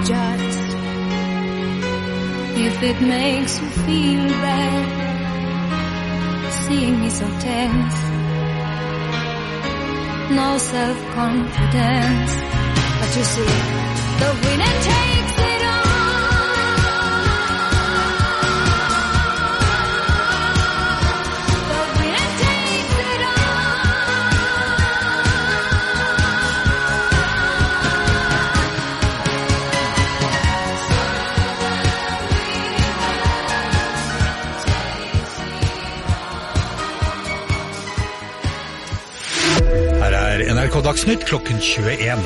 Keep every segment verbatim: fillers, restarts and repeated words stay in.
apologize if it makes you feel bad, seeing me so tense, no self-confidence. But you see, the winner takes it all. The winner takes it Her er N R K Dagsnytt klokken tjueen.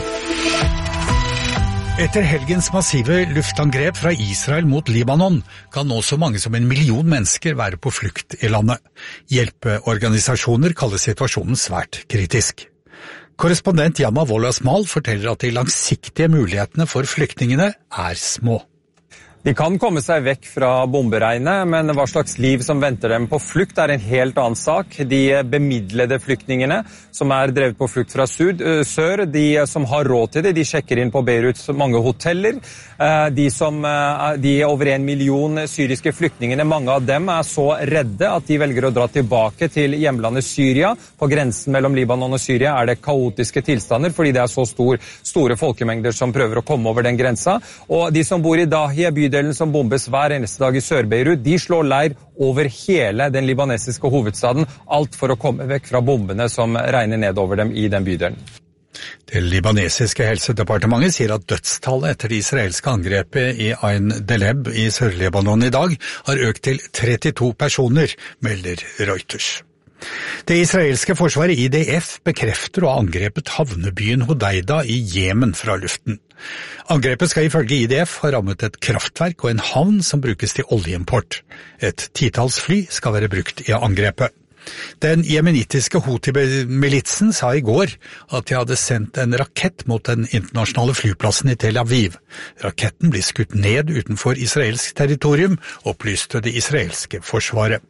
Etter helgens massive luftangrep fra Israel mot Libanon kan nå så mange som en million mennesker være på flukt i landet. Hjelpeorganisasjoner kaller situasjonen svært kritisk. Korrespondent Yama Wolasmal forteller at de langsiktige mulighetene for flyktningene er små. De kan komme seg vekk fra bomberegnet, men hva slags liv som venter dem på flukt er en helt annen sak. De bemidlede flyktningene som er drevet på flukt fra sør, de som har råd til det, de sjekker inn på Beiruts mange hoteller. De, som, de over en million syriske flyktningene, mange av dem er så redde at de velger å dra tilbake til hjemlandet Syria. På grensen mellom Libanon og Syria er det kaotiske tilstander, fordi det er så stor, store folkemengder som prøver å komme over den grensa. Og de som bor i Dahia, bydelen som bombes hver eneste dag i Sør-Beirut, de slår leir over hele den libanesiske hovedstaden, alt for å komme vekk fra bombene som regner ned over dem i den bydelen. Det libanesiske helsedepartementet sier at dødstallet etter det israelske angrepet i Ain Deleb i Sør-Libanon i dag har økt til trettito personer, melder Reuters. Det israelske forsvaret I D F bekrefter å ha angrepet havnebyen Hodeida i Jemen fra luften. Angrepet skal ifølge I D F ha rammet et kraftverk og en havn som brukes til oljeimport. Et titalls fly skal være brukt i angrepet. Den jemenitiske Houthi-militsen sa i går at de hadde sendt en rakett mot den internasjonale flyplassen i Tel Aviv. Raketten ble skutt ned utenfor israelsk territorium, opplyste det israelske forsvaret.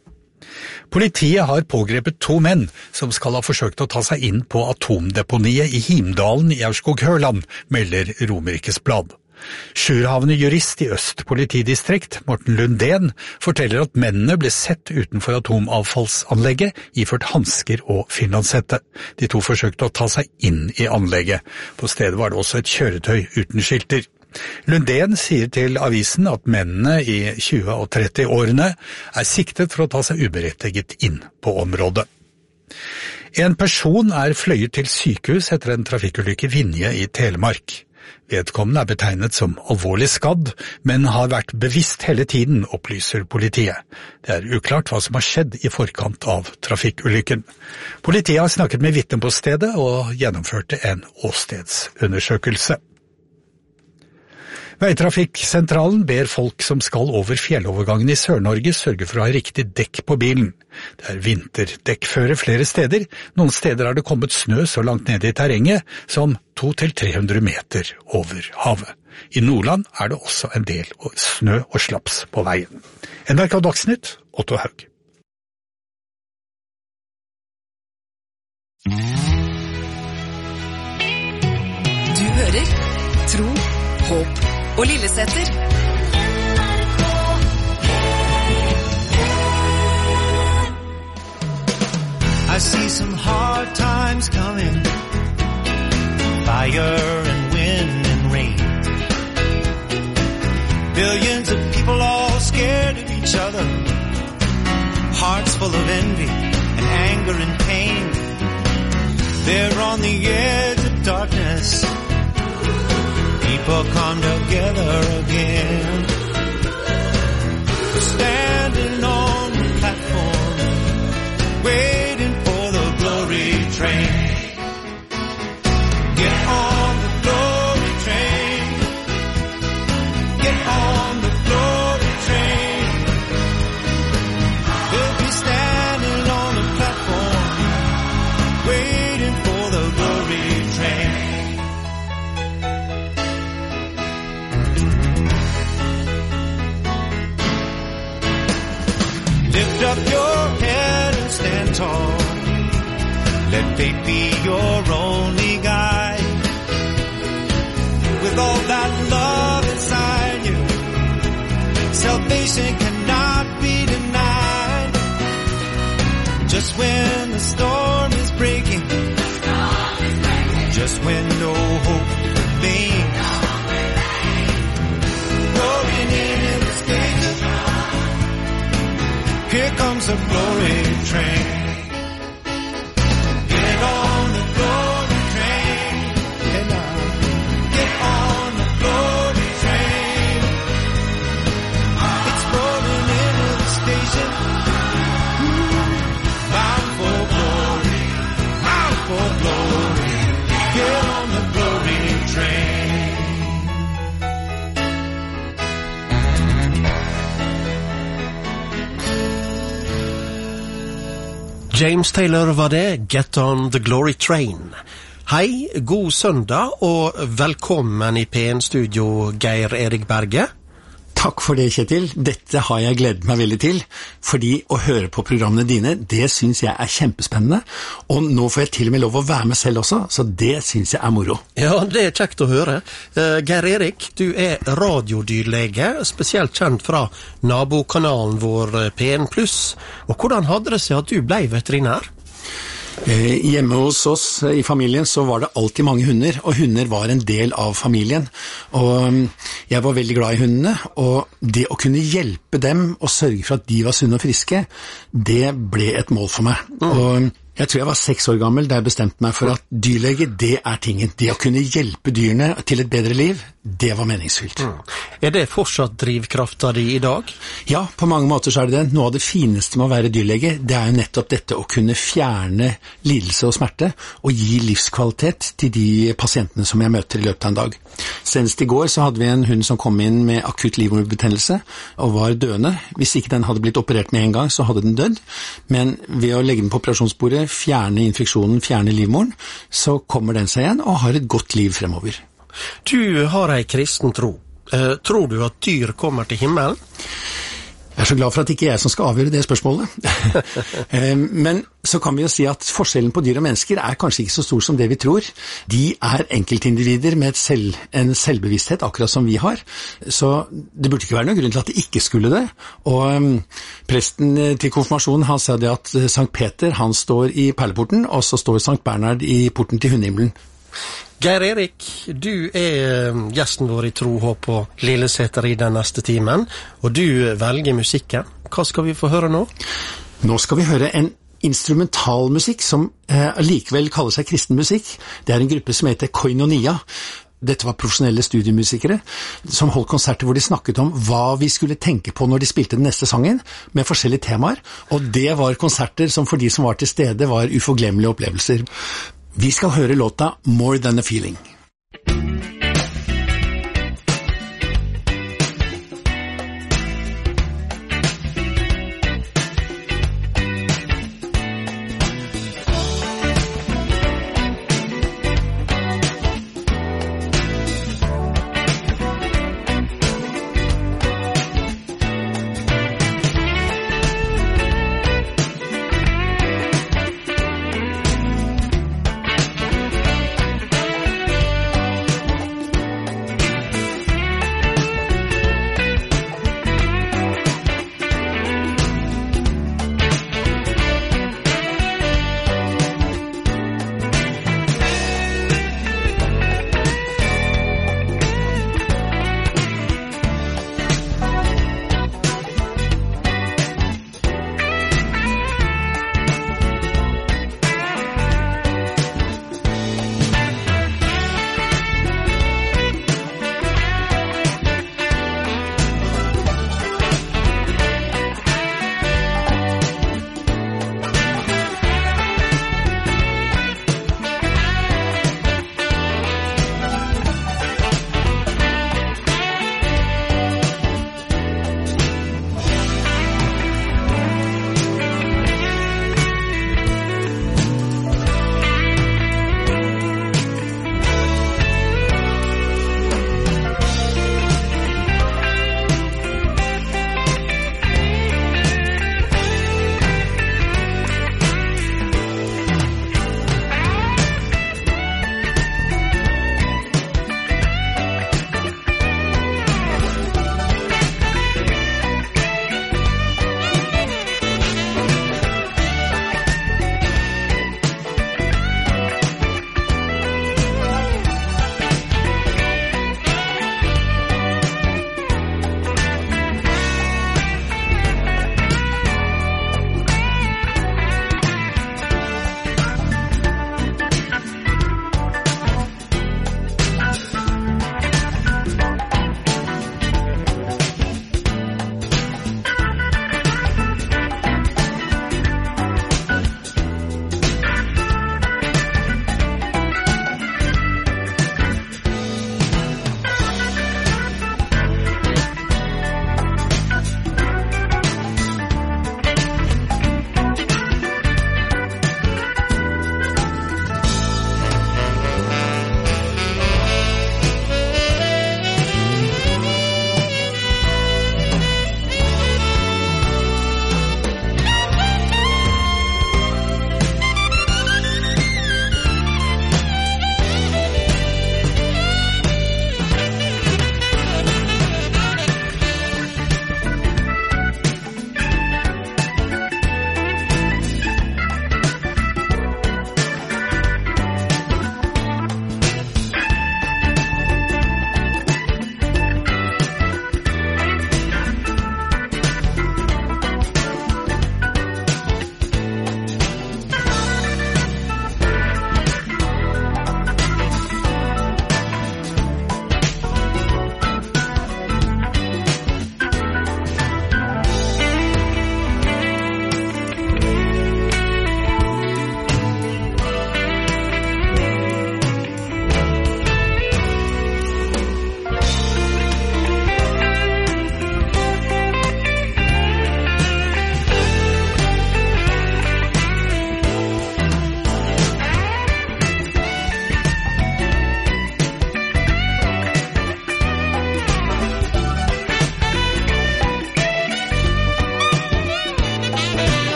Politiet har pågrepet to menn som skal ha forsøkt å ta seg inn på atomdeponiet i Himdalen i Aurskog-Høland, melder Romerikes Blad. Sjurhavende jurist i Øst politidistrikt, Morten Lundén, forteller at mennene ble sett utenfor atomavfallsanlegget iført hansker og finlandshette. De to forsøkte å ta seg inn i anlegget. På stedet var det også et kjøretøy uten skilter. Lundén sier til avisen at mennene i tjue- og tretti-årene er siktet for å ta seg uberettiget inn på området. En person er fløyet til sykehus etter en trafikkulykke i Vinje i Telemark. Vedkommende er betegnet som alvorlig skadd, men har vært bevisst hele tiden, opplyser politiet. Det er uklart hva som har skjedd i forkant av trafikkulykken. Politiet har snakket med vitner på stedet og gjennomførte en åstedsundersøkelse. Veitrafikksentralen ber folk som skal over fjellovergangen i Sør-Norge sørge for å ha riktig dekk på bilen. Det er vinterdekkføre flere steder. Noen steder har det kommet snø så langt nede i terrenget som to til tre hundre meter over havet. I Nordland er det også en del snø og slaps på veien. N R K Dagsnytt, Otto Haug. Du hører Tro, Håp og Lilleseter. I see some hard times coming, fire and wind and rain. Billions of people all scared of each other, hearts full of envy and anger and pain. They're on the edge of darkness, people come together again. Standing on the platform, waiting for the glory train. Get on the glory train. Get on the glory train. They'll be standing on the platform, waiting for the glory train. Lift up your head and stand tall. Let faith be your only guide. With all that love when the storm is breaking, just when no hope remains, rolling in in the stages, here comes the glory train. Get on the glory train, and I get on the glory train. It's rolling into the station, bound for glory, bound for glory. Get on the glory train. James Taylor var det, Get on the Glory Train. Hei, god søndag og velkommen i P en-studio, Geir Erik Berge. Takk for det, Kjetil. Dette har jeg gledet meg veldig til, fordi å høre på programmene dine, det synes jeg er kjempespennende, og nå får jeg til og med lov å være med selv også, så det synes jeg er moro. Ja, det er kjekt å høre. Uh, Geir Erik, du er radiodyrlege, spesielt kjent fra nabokanalen vår P en pluss. Og hvordan hadde det seg at du ble veterinær? Eh, hjemme hos oss i familien så var det alltid mange hunder, og hunder var en del av familien. Og jeg var veldig glad i hundene, og det å kunne hjelpe dem og sørge for at de var sunne og friske, det ble et mål for meg. Mm. Og jeg tror jeg var seks år gammel da jeg bestemte meg for at dyrlege, det er tingen. Det å kunne hjelpe dyrene til et bedre liv, det var meningsfylt. Mm. Er det fortsatt drivkrafta di i dag? Ja, på mange måter så er det det. Noe av det fineste med å være dyrlege, det er jo nettopp dette å kunne fjerne lidelse og smerte, og gi livskvalitet til de pasientene som jeg møter i løpet av en dag. Senest i går så hadde vi en hund som kom inn med akutt livmorbetennelse, og var døende. Hvis ikke den hadde blitt operert med en gang, så hadde den dødd. Men ved å legge den på operasjonsbordet, fjerne infeksjonen, fjerne livmoren, så kommer den seg igjen og har et godt liv fremover. Du har ei kristen tro. Eh, tror du at dyr kommer til himmelen? Jeg er så glad for at det ikke er jeg som skal avgjøre det spørsmålet. Men så kan vi jo si at forskjellen på dyr og mennesker er kanskje ikke så stor som det vi tror. De er enkeltindivider med et selv, en selvbevissthet, akkurat som vi har. Så det burde ikke være noen grunn til at det ikke skulle det. Og um, presten til konfirmasjonen, han sa det at Sankt Peter, han står i perleporten, og så står Sankt Bernhard i porten til hundehimmelen. Geir Erik, du er gjesten vår i Tro, Håp og Lilleseter i den neste timen, og du velger musikken. Hva skal vi få høre nå? Nå skal vi høre en instrumentalmusikk som eh, likevel kaller seg kristen musikk. Det er en gruppe som heter Koinonia. Dette var profesjonelle studiemusikere som holdt konserter hvor de snakket om hva vi skulle tenke på når de spilte den neste sangen, med forskjellige temaer, og det var konserter som for de som var til stede var uforglemmelige opplevelser. Vi skal høre låta More Than a Feeling.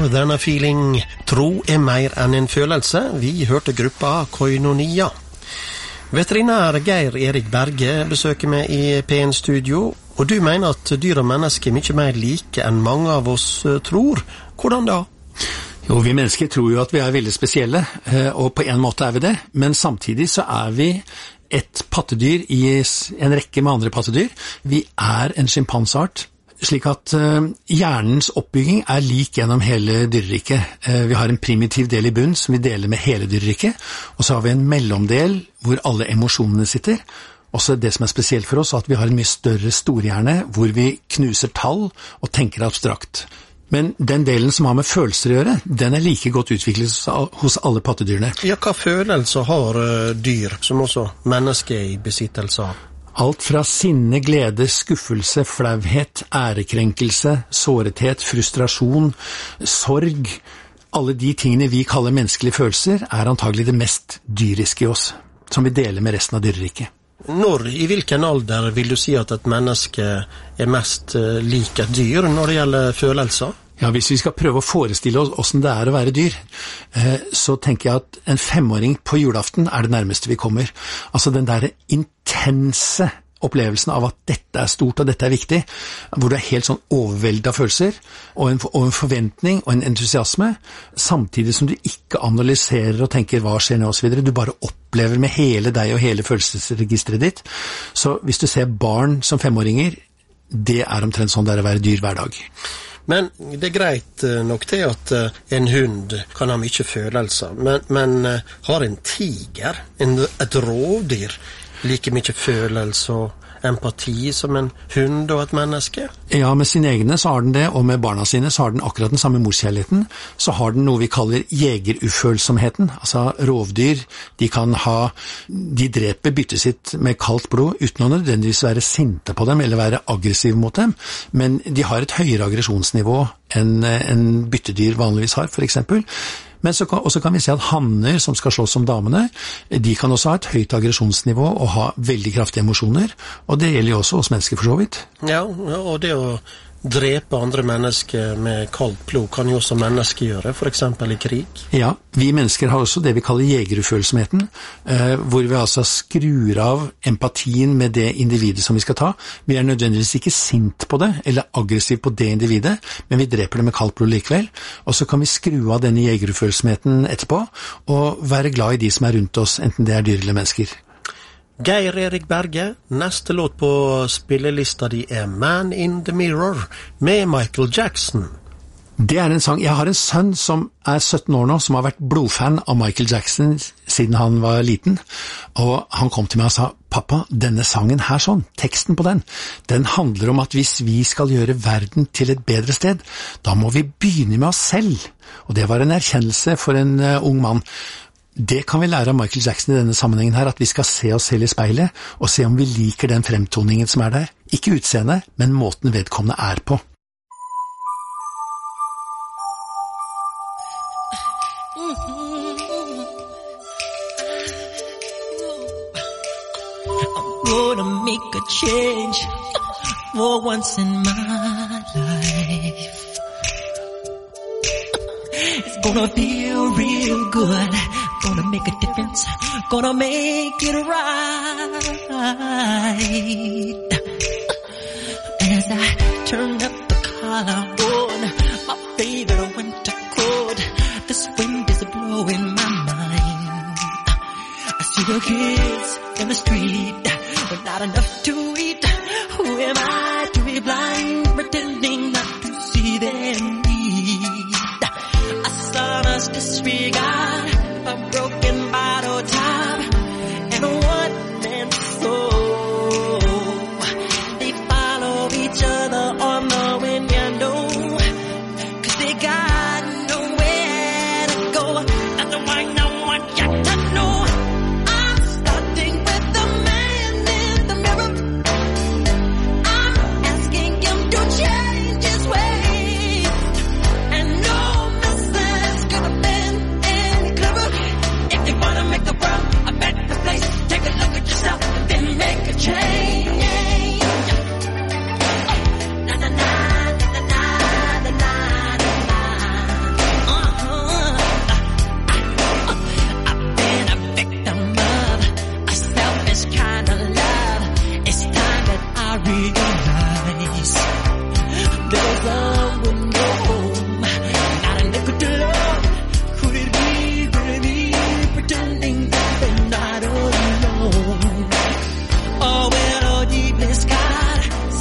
more than a feeling. Tro er mer enn en følelse. Vi hørte gruppa Koinonia. Veterinær Geir Erik Berge besøker meg i P en Studio, og du mener at dyr og mennesker er mye mer like enn mange av oss tror. Hvordan da? Jo, vi mennesker tror jo at vi er veldig spesielle, og på en måte er vi det, men samtidig så er vi et pattedyr i en rekke med andre pattedyr. Vi er en sjimpansart, slik at uh, hjernens oppbygging er lik gjennom hele dyreriket. Uh, vi har en primitiv del i bunn som vi deler med hele dyreriket, og så har vi en mellomdel hvor alle emosjonene sitter. Også det som er spesielt for oss er at vi har en mye større storhjerne hvor vi knuser tall og tenker abstrakt. Men den delen som har med følelser å gjøre, den er like godt utviklet hos alle pattedyrene. Ja, hva følelser har uh, dyr som også mennesker er i besittelse av? Alt fra sinne, glede, skuffelse, flauhet, ærekrenkelse, sårethet, frustrasjon, sorg. Alle de tingene vi kaller menneskelige følelser er antagelig det mest dyriske i oss, som vi deler med resten av dyreriket. Når, i hvilken alder vil du si at et menneske er mest uh, lik et dyr når det gjelder følelser? Ja, hvis vi skal prøve å forestille oss hvordan det er å være dyr, eh, så tenker jeg at en femåring på julaften er det nærmeste vi kommer. Altså den der intense opplevelsen av at dette er stort og dette er viktig, hvor du er helt sånn overveldet av følelser, og en, og en forventning og en entusiasme, samtidig som du ikke analyserer og tenker hva skjer nå og så videre. Du bare opplever med hele deg og hele følelsesregistret ditt. Så hvis du ser barn som femåringer, det er omtrent sånn det er å være dyr hver dag. Men det er greit nok til at en hund kan ha mye følelser, men, men har en tiger, en, et rovdyr, like mye følelse og empati som en hund og et menneske? Ja, med sine egne så har den det, og med barna sine så har den akkurat den samme morskjærligheten. Så har den noe vi kaller jegerufølsomheten, altså rovdyr, de kan ha, de dreper byttet sitt med kaldt blod uten å nødvendigvis være sinte på dem eller være aggressive mot dem, men de har et høyere aggresjonsnivå enn en byttedyr vanligvis har, for eksempel. Men så kan, også kan vi se at hanner som skal slåss som damene, de kan også ha et høyt aggresjonsnivå og ha veldig kraftige emosjoner, og det gjelder jo også hos mennesker for så vidt. Ja, og det å drepe andre mennesker med kaldt blod kan jo også mennesker gjøre, for eksempel i krig. Ja, vi mennesker har også det vi kaller jegerufølsomheten, eh, hvor vi altså skrur av empatien med det individet som vi skal ta. Vi er nødvendigvis ikke sint på det, eller aggressiv på det individet, men vi dreper det med kaldt blod likevel, og så kan vi skru av denne jegerufølsomheten etterpå, og være glad i de som er rundt oss, enten det er dyr eller mennesker. Geir Erik Berge, neste låt på spillelista di er Man in the Mirror med Michael Jackson. Det er en sang. Jeg har en sønn som er sytten år nå, som har vært blodfan av Michael Jackson siden han var liten, og han kom til meg og sa, pappa, denne sangen her sånn, teksten på den, den handler om at hvis vi skal gjøre verden til et bedre sted, da må vi begynne med oss selv. Og det var en erkjennelse for en uh, ung mann. Det kan vi lære av Michael Jackson i denne sammenhengen her, at vi skal se oss selv i speilet, og se om vi liker den fremtoningen som er der. Ikke utseendet, men måten vedkommende er på. I'm gonna make a change for once in my life. It's gonna feel real good. Gonna make a difference. Gonna make it right. As I turn up the collar on my favorite winter coat, this wind is blowing my mind. I see the kids in the street with not enough to eat. Who am I to be blind, pretending not to see their need? A son's disregard, a broken bottle top, and a one-man soul. They follow each other on the window, 'cause they got nowhere to go. That's the one I want you to know. I'm starting with the man in the mirror. I'm asking him to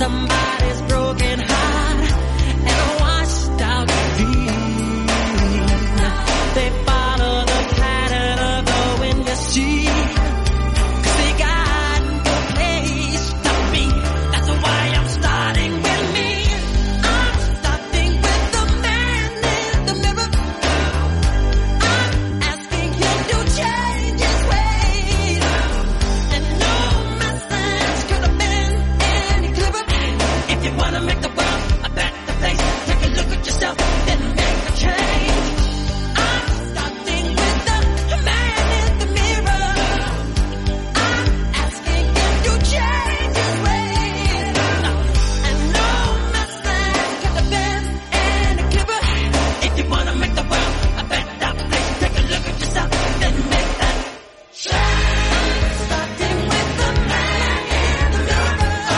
somebody's broken heart and washed out feet. They follow the pattern of the wind, you see. Cause they got no place to be. That's why I'm starting with me. I'm starting with the man in the mirror. I'm asking him to change his ways. And no message could have been any clearer. If you wanna make the world a better place, take a look at yourself, then make a change. I'm starting with the man in the mirror. I'm asking him to change his ways. And no message could have been any clearer. If you wanna make the world a better place, take a look at yourself, then make that change. Starting with the man in the mirror.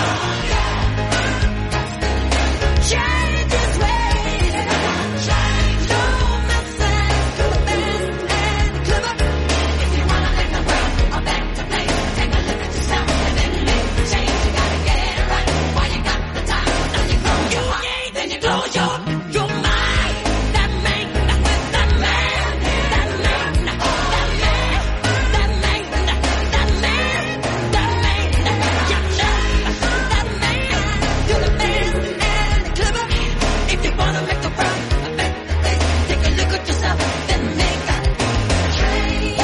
Change his ways. No message could have been any clearer. If you wanna make the world a better place, take a look at yourself and then make the change. You gotta get it right while you got the time. Now you grow your heart, then you close your your mind. That man, that with that man, that man, that man, that man, that man, that man, you know, that man could have been any clearer. If you wanna make the world a better place, take a look at yourself, then make that change.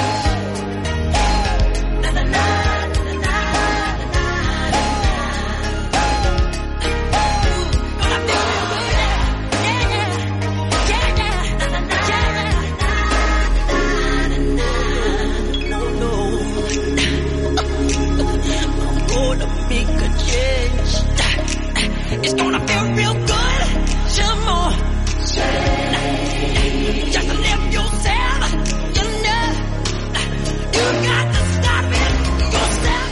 Na na na na na na na. Gonna feel real good, yeah, yeah, yeah, yeah. Na na na na na na. No no. I'm gonna make a change. It's gonna feel real good. Some more. Just live yourself. You know. You got to stop it yourself.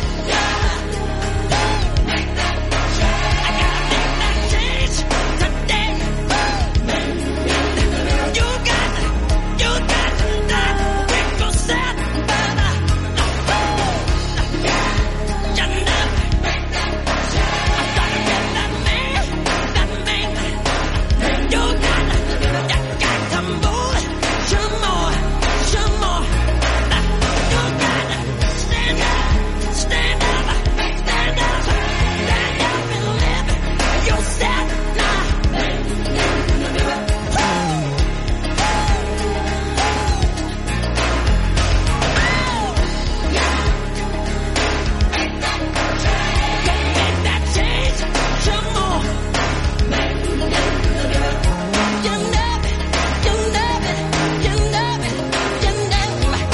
Make that change. I gotta make that change today. You got to, you got to stop with yourself, brother. You know. Make that change. I gotta get that man, that man. You got to, you got to move some more, some more. You got to stand up, stand up, stand up, stand up and live yourself now. Make that change some more. You know it, you know it, you know it, you know it.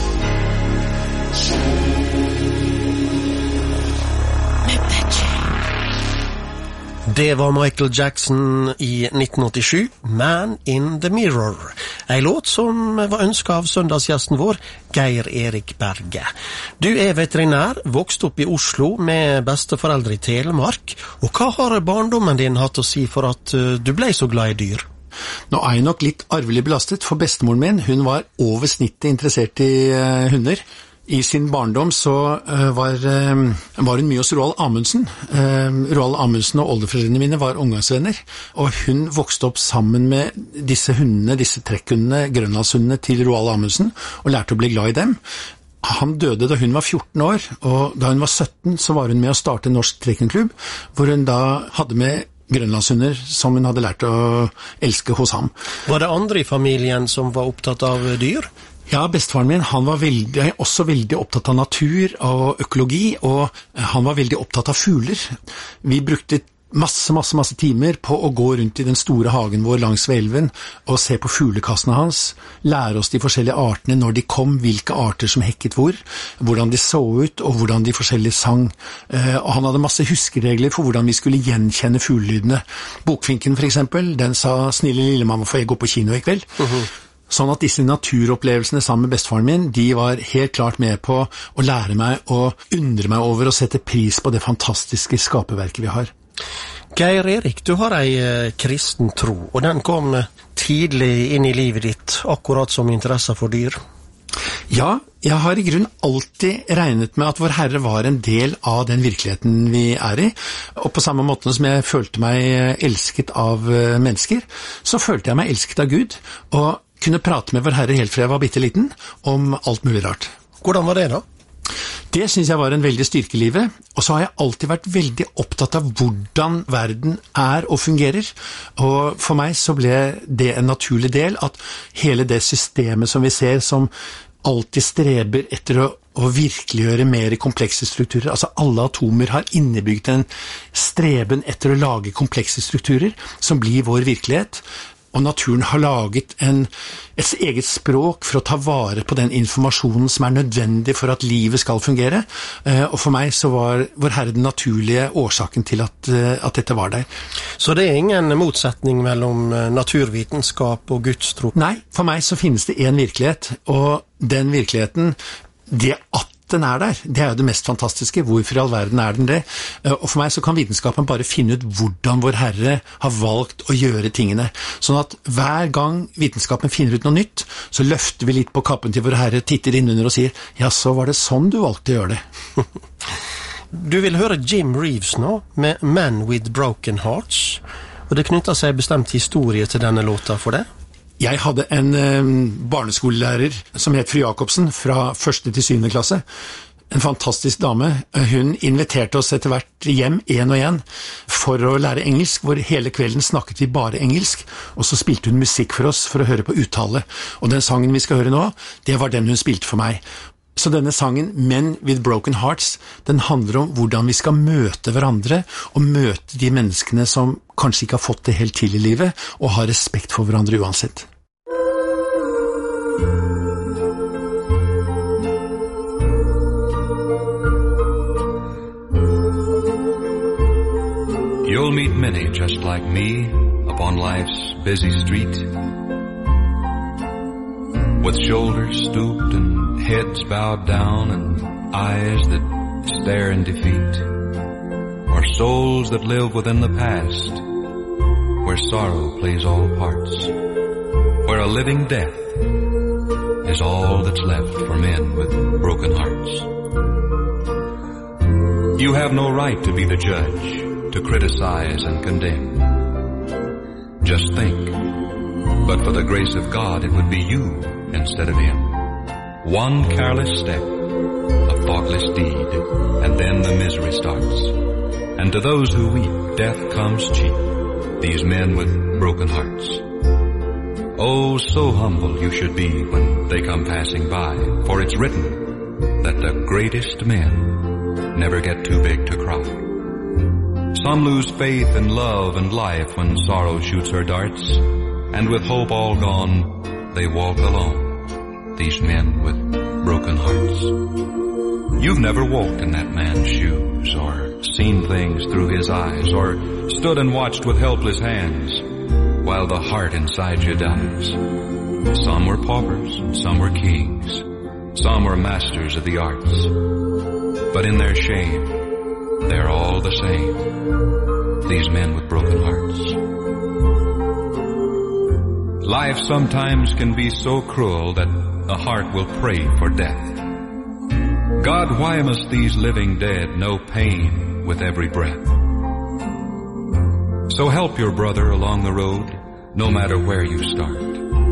Make that change. Det var Michael Jackson i nitten åttisju, Man in the Mirror. En låt som var ønsket av søndagsgjesten vår, Geir Erik Berge. Du er veterinær, vokst opp i Oslo med besteforeldre i Telemark. Og hva har barndommen din hatt å si for at eh, du ble så glad i dyr? Nå er jeg nok litt arvelig belastet, for bestemoren min, hun var over snittet interessert i eh, hunder. I sin barndom så uh, var, uh, var hun mye hos Roald Amundsen. Uh, Roald Amundsen og oldeforeldrene mine var omgangsvenner, og hun vokste opp sammen med disse hundene, disse trekkhundene, grønlandshundene til Roald Amundsen, og lærte å bli glad i dem. Han døde da hun var fjorten år, og da hun var sytten så var hun med å starte en norsk trekkhundklubb, hvor hun da hadde med grønlandshunder som hun hadde lært å elske hos ham. Var det andre i familien som var opptatt av dyr? Ja, bestefaren min, han var veldig, også veldig opptatt av natur og økologi, og han var veldig opptatt av fugler. Vi brukte masse, masse, masse timer på å gå rundt i den store hagen vår langs ved elven og se på fuglekassene hans, lære oss de forskjellige artene når de kom, hvilke arter som hekket hvor, hvordan de så ut og hvordan de forskjellige sang. Og han hadde masse huskeregler for hvordan vi skulle gjenkjenne fuglelydene. Bokfinken for eksempel, den sa «Snille lille mamma, får jeg gå på kino i kveld?» Uh-huh. Sånn at disse naturopplevelsene sammen med bestefaren min, de var helt klart med på å lære meg å undre meg over og sette pris på det fantastiske skaperverket vi har. Geir Erik, du har ei eh, kristen tro, og den kom tidlig inn i livet ditt, akkurat som interesse for dyr. Ja, Jeg har i grunn alltid regnet med at vår Herre var en del av den virkeligheten vi er i, og på samme måte som jeg følte meg elsket av mennesker, så følte jeg meg elsket av Gud, og kunne prate med vår Herre helt fra jeg var bitteliten om alt mulig rart. Hvordan var det da? Det synes jeg var en veldig styrke i livet, og så har jeg alltid vært veldig opptatt av hvordan verden er og fungerer, og for meg så ble det en naturlig del at hele det systemet som vi ser som alltid streber etter å, å virkeliggjøre mer komplekse strukturer. Altså alle atomer har innebygd en streben etter å lage komplekse strukturer som blir vår virkelighet, og naturen har laget en, et eget språk for å ta vare på den informasjonen som er nødvendig for at livet skal fungere, og for meg så var vår Herre den naturlige årsaken til at, at dette var der. Så det er ingen motsetning mellom naturvitenskap og Guds tro? Nei, for meg så finnes det en virkelighet, og den virkeligheten, det at den er der, det er jo det mest fantastiske. Hvorfor i all verden er den det? Og for meg så kan vitenskapen bare finne ut hvordan vår Herre har valgt å gjøre tingene. Sånn at hver gang vitenskapen finner ut noe nytt, så løfter vi litt på kappen til vår Herre, titter innunder og sier, ja, så var det sånn du valgte å gjøre det. Du vil høre Jim Reeves nå, med Man with Broken Hearts, og det knytter seg bestemt historie til denne låta for det. Jeg hadde en eh, barneskolelærer som het fru Jakobsen fra første til syvende klasse. En fantastisk dame. Hun inviterte oss etter hvert hjem en og en for å lære engelsk, hvor hele kvelden snakket vi bare engelsk, og så spilte hun musikk for oss for å høre på uttale. Og den sangen vi skal høre nå, det var den hun spilte for meg. Så denne sangen, Men with Broken Hearts, den handler om hvordan vi skal møte hverandre, og møte de menneskene som kanskje ikke har fått det helt til i livet, og har respekt for hverandre uansett. You'll meet many just like me upon life's busy street, with shoulders stooped and heads bowed down and eyes that stare in defeat, or souls that live within the past, where sorrow plays all parts, where a living death is all that's left for men with broken hearts. You have no right to be the judge, to criticize and condemn. Just think, but for the grace of God it would be you instead of him. One careless step, a thoughtless deed, and then the misery starts. And to those who weep, death comes cheap, these men with broken hearts. Oh, so humble you should be when they come passing by, for it's written that the greatest men never get too big to cry. Some lose faith in love and life when sorrow shoots her darts, and with hope all gone, they walk alone, these men with broken hearts. You've never walked in that man's shoes, or seen things through his eyes, or stood and watched with helpless hands, while the heart inside you dies. Some were paupers, some were kings, some were masters of the arts, but in their shame, they're all the same, these men with broken hearts. Life sometimes can be so cruel that a heart will pray for death. God, why must these living dead know pain with every breath? So help your brother along the road, no matter where you start.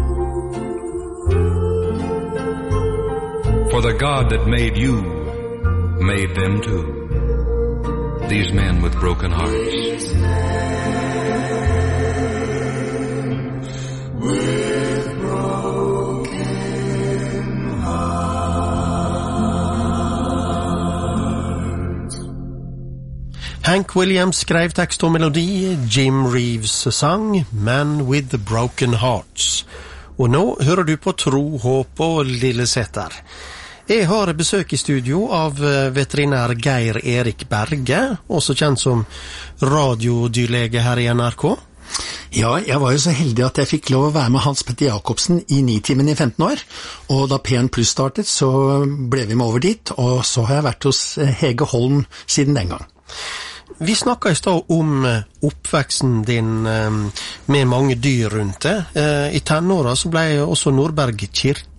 For the God that made you, made them too, these men with broken hearts. With broken hearts. Hank Williams skrev tekst og melodi, Jim Reeves sang Man with the Broken Hearts. Og nå hører du på Tro, Håp og Lilleseter. Jeg har besøk i studio av veterinær Geir Erik Berge, også kjent som radiodyrlege her i N R K. Ja, jeg var jo så heldig at jeg fikk lov å være med Hans Petter Jakobsen i Nitimen i femten år, og da P N Pluss startet så ble vi med over dit, og så har jeg vært hos Hege Holm siden den gang. Vi snakket i stad om oppveksten din med mange dyr rundt det. I tenåra så ble også Nordberg kirke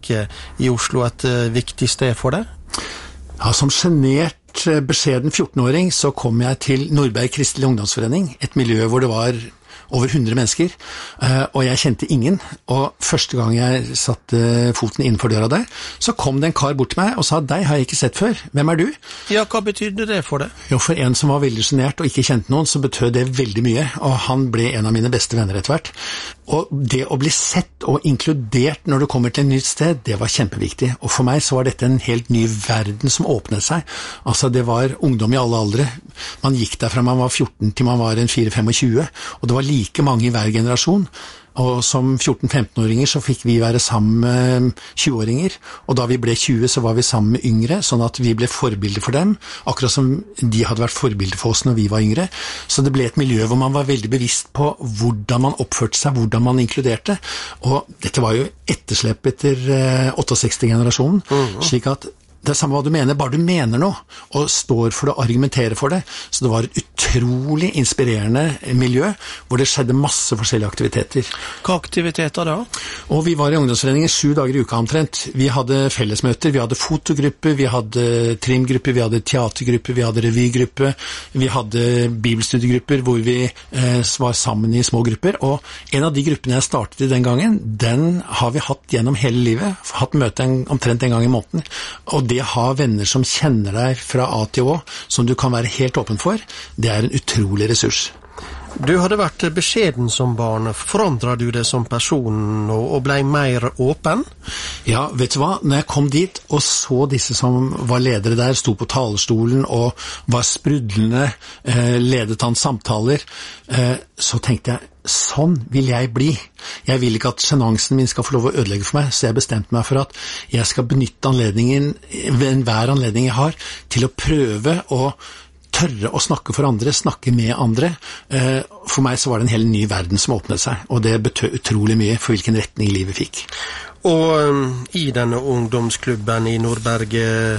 kirke i Oslo et uh, viktig sted for deg? Ja, som genert beskjeden fjorten-åring så kom jeg til Nordberg Kristelig Ungdomsforening, et miljø hvor det var over hundre mennesker, og jeg kjente ingen, og første gang jeg satte foten innenfor døra der, så kom det en kar bort til meg og sa, deg har jeg ikke sett før, hvem er du? Ja, hva betydde det for deg? Jo, for en som var veldig genert og ikke kjente noen, så betød det veldig mye, og han ble en av mine beste venner etter hvert. Og det å bli sett og inkludert når du kommer til et nytt sted, det var kjempeviktig, og for meg så var dette en helt ny verden som åpnet seg. Altså, det var ungdom i alle aldre. Man gikk derfra man var fjorten til man var en fire til femogtjue, og det var like mange i hver generasjon. Og som fjorten-femten-åringer så fikk vi være sammen med tjue-åringer, og da vi ble tjue så var vi sammen med yngre, sånn at vi ble forbilder for dem, akkurat som de hadde vært forbilder for oss når vi var yngre. Så det ble et miljø hvor man var veldig bevisst på hvordan man oppførte seg, hvordan man inkluderte, og dette var jo etterslep etter sekstiåtte-generasjonen, mm-hmm. slik at det er samme hva du mener, bare du mener noe, og står for det og argumenterer for det. Så det var et utrolig inspirerende miljø, hvor det skjedde masse forskjellige aktiviteter. Hva aktiviteter da? Og vi var i ungdomsforeningen sju dager i uka omtrent. Vi hadde fellesmøter, vi hadde fotogruppe, vi hadde trimgruppe, vi hadde teatergruppe, vi hadde revygruppe, vi hadde bibelstudiegrupper, hvor vi eh, var sammen i små grupper. Og en av de gruppene jeg startet i den gangen, den har vi hatt gjennom hele livet, hatt møte en, omtrent en gang i måneden. Og det Det å ha venner som kjenner deg fra A til Å, som du kan være helt åpen for, det er en utrolig ressurs. Du hadde vært beskjeden som barn. Forandret du det som person og ble mer åpen? Ja, vet du hva? Når jeg kom dit og så disse som var ledere der, sto på talerstolen og var sprudlende, eh, ledet an samtaler, eh, så tenkte jeg, sånn vil jeg bli. Jeg vil ikke at sjenansen min skal få lov å ødelegge for meg, så jeg bestemte meg for at jeg skal benytte anledningen, ved enhver anledning jeg har, til å prøve å tørre å snakke for andre, snakke med andre. For meg så var det en helt ny verden som åpnet seg, og det betød utrolig mye for hvilken retning livet fikk. Og um, i denne ungdomsklubben i Nordberg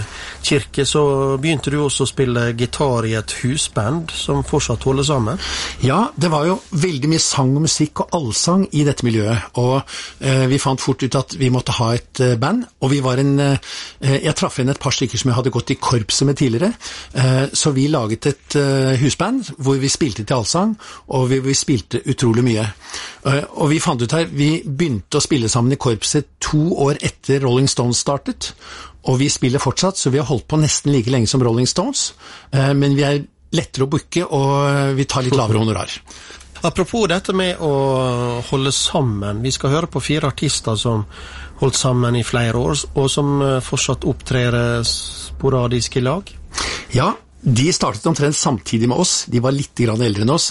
kirke så begynte du også å spille gitar i et husband som fortsatt holder sammen? Ja, det var jo veldig mye sang og musikk og allsang i dette miljøet, og eh, vi fant fort ut at vi måtte ha et eh, band, og vi var en, eh, jeg traff inn et par stykker som jeg hadde gått i korpset med tidligere, eh, så vi laget et eh, husband hvor vi spilte til allsang, og vi, vi spilte utrolig mye. Eh, og vi fant ut her, vi begynte å spille sammen i korpset to år etter Rolling Stones startet, og vi spiller fortsatt, så vi har holdt på nesten like lenge som Rolling Stones, men vi er lettere å booke, og vi tar litt lavere honorar. Apropos dette med å holde sammen, vi skal høre på fire artister som holdt sammen i flere år, og som fortsatt opptrer sporadisk i lag. Ja, de startet omtrent samtidig med oss, de var litt grann eldre enn oss.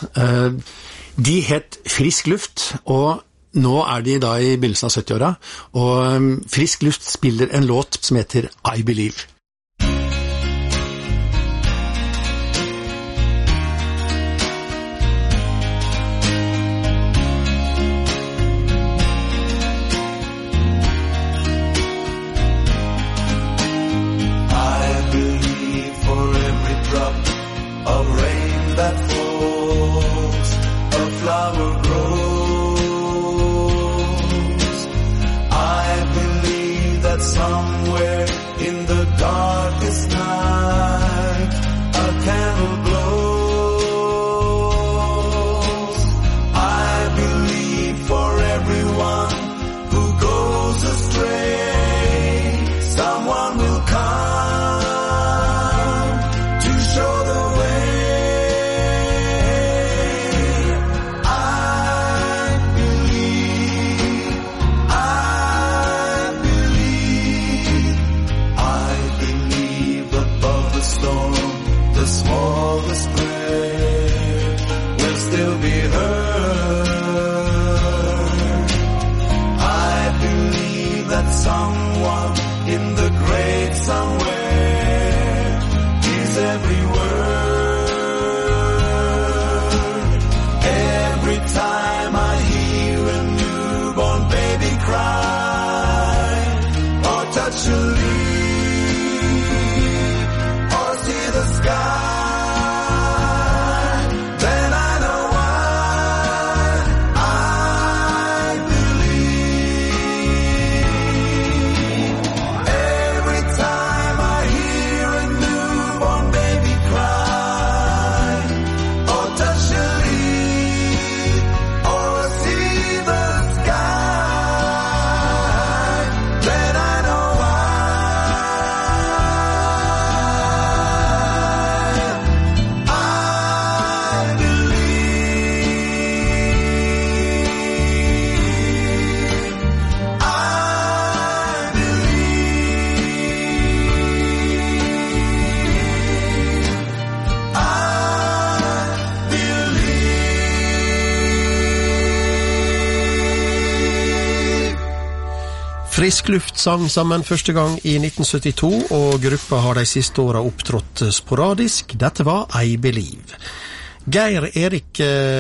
De het Frisk Luft, og nå er de da i begynnelsen av sytti-åra, og Frisk Luft spiller en låt som heter I Believe. Somewhere in the darkest night, a candle glows. I believe for everyone who goes astray, someone will come to show the way. I believe, I the smallest prayer will still be heard. I believe that someone in the great somewhere hears every word. Every time I hear a newborn baby cry, or touch a leaf, the sky, then I know why. Frisk Luft sang sammen første gang i nitten syttito, og gruppa har de siste åra opptrådt sporadisk. Dette var I Believe. Geir Erik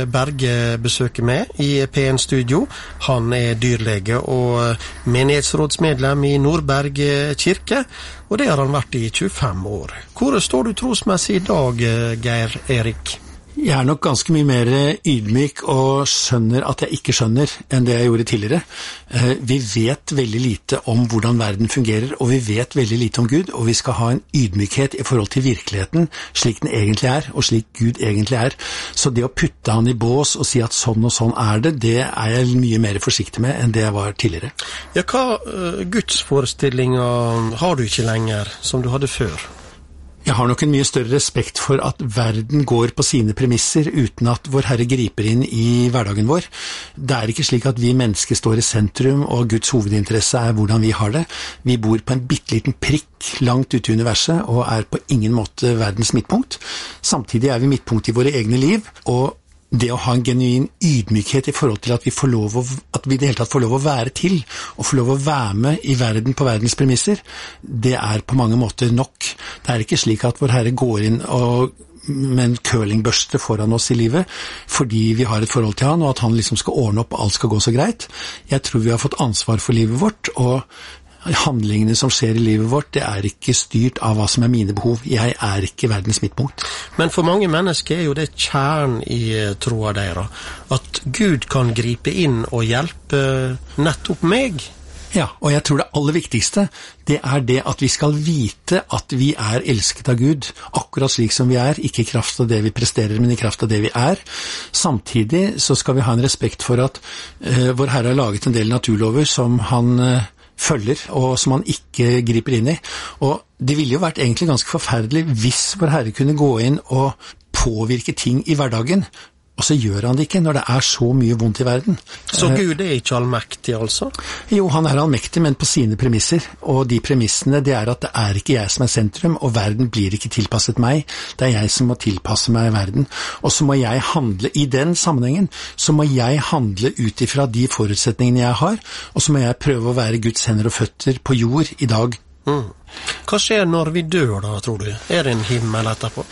Berge besøker meg i P N Studio. Han er dyrlege og menighetsrådsmedlem i Nordberg kirke, og det har han vært i tjuefem år. Hvor står du trosmessig i dag, Geir Erik? Jeg er nok ganske mye mer ydmyk og skjønner at jeg ikke skjønner enn det jeg gjorde tidligere. Vi vet veldig lite om hvordan verden fungerer, og vi vet veldig lite om Gud, og vi skal ha en ydmykhet i forhold til virkeligheten, slik den egentlig er, og slik Gud egentlig er. Så det å putte han i bås og si at sånn og sånn er det, det er jeg mye mer forsiktig med enn det jeg var tidligere. Ja, hva uh, gudsforestillinger har du ikke lenger, som du hadde før? Jeg har nok en mye større respekt for at verden går på sine premisser uten at vår Herre griper inn i hverdagen vår. Det er ikke slik at vi mennesker står i sentrum, og Guds hovedinteresse er hvordan vi har det. Vi bor på en bitteliten prikk langt ute i universet, og er på ingen måte verdens midtpunkt. Samtidig er vi midtpunkt i våre egne liv, og det å ha en genuin ydmykhet i forhold til at vi får lov å, at vi i det hele tatt får lov å være til, og får lov å være med i verden på verdens premisser, det er på mange måter nok. Det er ikke slik at vår Herre går inn og med en curlingbørste foran oss i livet, fordi vi har et forhold til han, og at han liksom skal ordne opp, og alt skal gå så greit. Jeg tror vi har fått ansvar for livet vårt, og handlingene som skjer i livet vårt, det er ikke styrt av hva som er mine behov. Jeg er ikke verdens midtpunkt. Men for mange mennesker er jo det kjern i troa deres, at Gud kan gripe inn og hjelpe nettopp meg. Ja, og jeg tror det aller viktigste, det er det at vi skal vite at vi er elsket av Gud, akkurat slik som vi er, ikke i kraft av det vi presterer, men i kraft av det vi er. Samtidig så skal vi ha en respekt for at uh, vår Herre har laget en del naturlover som han uh, følger, og som han ikke griper inn i. Og det ville jo vært egentlig ganske forferdelig hvis vår Herre kunne gå inn og påvirke ting i hverdagen, og så gjør han det ikke når det er så mye vondt i verden. Så Gud er ikke allmektig, altså? Jo, han er allmektig, men på sine premisser. Og de premissene, det er at det er ikke jeg som er sentrum, og verden blir ikke tilpasset meg. Det er jeg som må tilpasse meg i verden. Og så må jeg handle i den sammenhengen, så må jeg handle ut ifra de forutsetningene jeg har, og så må jeg prøve å være Guds hender og føtter på jord i dag. Mm. Hva skjer når vi dør da, tror du? Er det en himmel etterpå?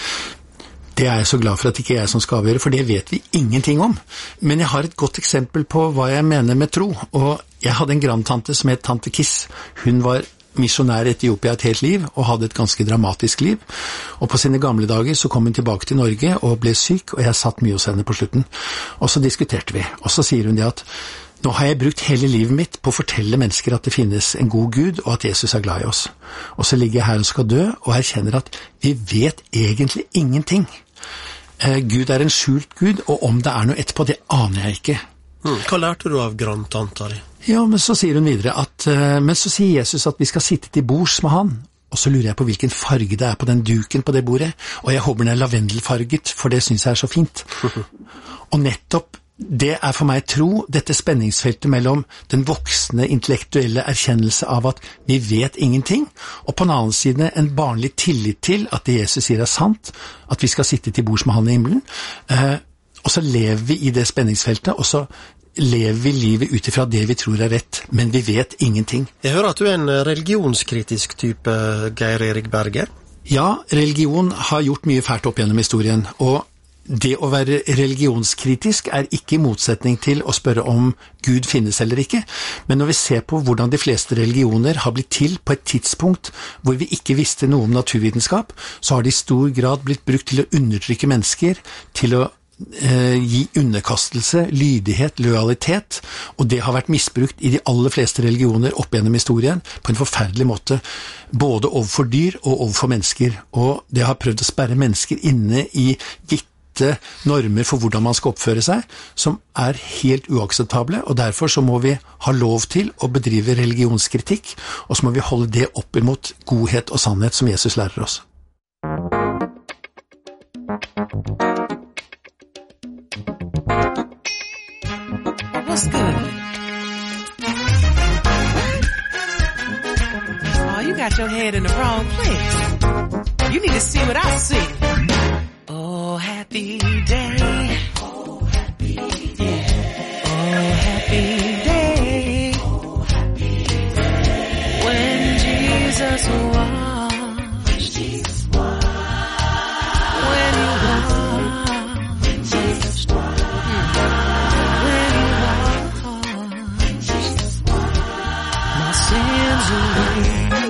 Det er jeg så glad for at det ikke er jeg som skal avgjøre, for det vet vi ingenting om. Men jeg har et godt eksempel på hva jeg mener med tro, og jeg hadde en grandtante som het Tante Kiss. Hun var misjonær i Etiopia et helt liv, og hadde et ganske dramatisk liv. Og på sine gamle dager så kom hun tilbake til Norge og ble syk, og jeg satt mye hos henne på slutten. Og så diskuterte vi, og så sier hun det at nå har jeg brukt hele livet mitt på å fortelle mennesker at det finnes en god Gud, og at Jesus er glad i oss. Og så ligger jeg her og skal dø, og erkjenner at vi vet egentlig ingenting. Eh, Gud er en skjult Gud, og om det er noe etterpå, det aner jeg ikke. Mm. Hva lærte du av grandtanta di? Ja, men så sier hun videre at, eh, men så sier Jesus at vi skal sitte til bords med han, og så lurer jeg på hvilken farge det er på den duken på det bordet, og jeg håper den er lavendelfarget, for det synes jeg er så fint. Og nettopp det er for meg tro, dette spenningsfeltet mellom den voksne intellektuelle erkjennelse av at vi vet ingenting, og på den annen side en barnlig tillit til at det Jesus sier er sant, at vi skal sitte til bords med han i himmelen, eh, og så lever vi i det spenningsfeltet, og så lever vi livet ut ifra det vi tror er rett, men vi vet ingenting. Jeg hører at du er en religionskritisk type, Geir Erik Berge. Ja, religion har gjort mye fælt opp gjennom historien, og det å være religionskritisk er ikke i motsetning til å spørre om Gud finnes eller ikke, men når vi ser på hvordan de fleste religioner har blitt til på et tidspunkt hvor vi ikke visste noe om naturvitenskap, så har de i stor grad blitt brukt til å undertrykke mennesker, til å eh, gi underkastelse, lydighet, lojalitet, og det har vært misbrukt i de aller fleste religioner opp gjennom historien på en forferdelig måte, både overfor dyr og overfor mennesker, og det har prøvd å sperre mennesker inne i gitt normer for hvordan man skal oppføre seg, som er helt uakseptable, og derfor så må vi ha lov til å bedrive religionskritikk, og så må vi holde det opp imot godhet og sannhet som Jesus lærer oss. What's good? Oh, you got your head in the wrong place. You need to see what I see. Oh, happy day. Oh, happy day. Oh, happy day. Oh, happy day. Jesus washed. Jesus washed. When he washed. Jesus washed. When he washed. Jesus washed. My sins away.